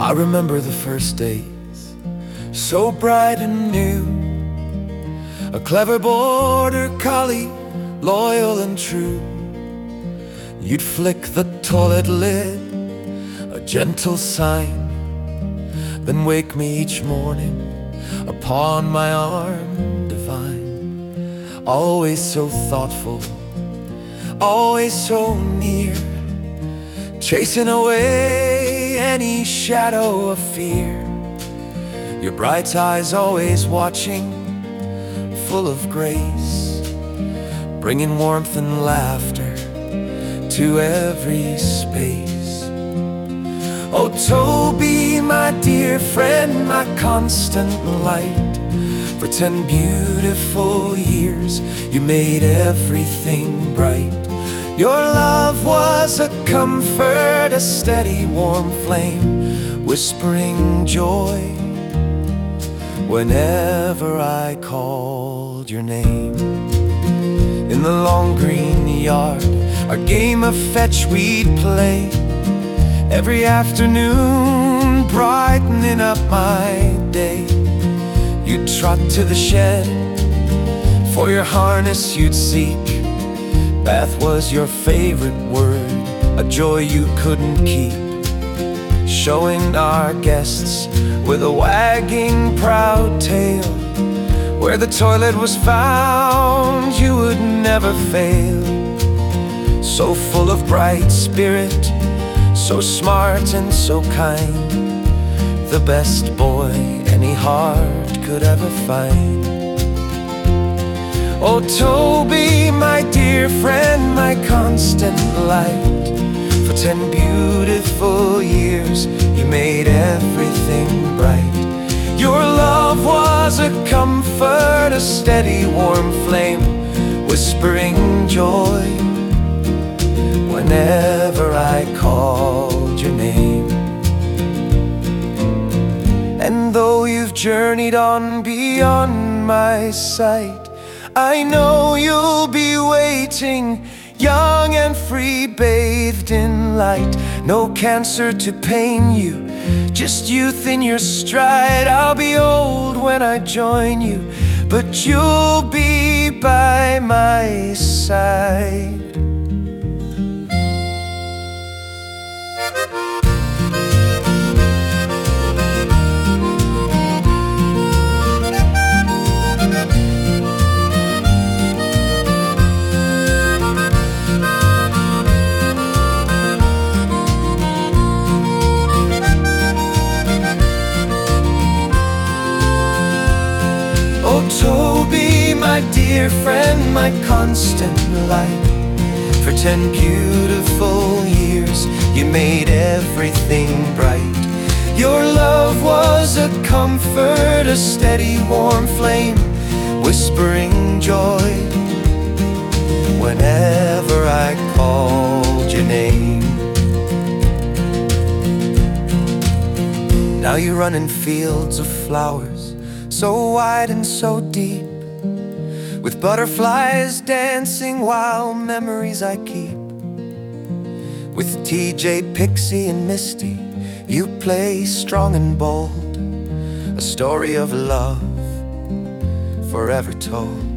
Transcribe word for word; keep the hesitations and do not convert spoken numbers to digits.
I remember the first days, so bright and new. A clever border collie, loyal and true. You'd flick the toilet lid, a gentle sign, then wake me each morning upon my arm divine. Always so thoughtful, always so near, chasing away any shadow of fear. Your bright eyes always watching, full of grace, bringing warmth and laughter to every space. Oh, Toby, my dear friend, my constant light, for ten beautiful years you made everything bright. Your love was a comfort, a steady warm flame, whispering joy whenever I called your name. In the long green yard, our game of fetch we'd play every afternoon, brightening up my day. You'd trot to the shed, for your harness you'd seek. Bath was your favorite word, a joy you couldn't keep. Showing our guests with a wagging proud tail, where the toilet was found you would never fail. So full of bright spirit, so smart and so kind, the best boy any heart could ever find. Oh, Toby, my dear friend, my constant light, for ten beautiful years you made everything bright. Your love was a comfort, a steady warm flame, whispering joy whenever I called your name. And though you've journeyed on beyond my sight, I know you'll be waiting, young and free, bathed in light. No cancer to pain you, just youth in your stride. I'll be old when I join you, but you'll be by my side. Oh, Toby, my dear friend, my constant light, for ten beautiful years you made everything bright. Your love was a comfort, a steady warm flame, whispering joy whenever I called your name. Now you run in fields of flowers, so wide and so deep, with butterflies dancing while memories I keep. With T J, Pixie and Misty you play strong and bold, a story of love forever told.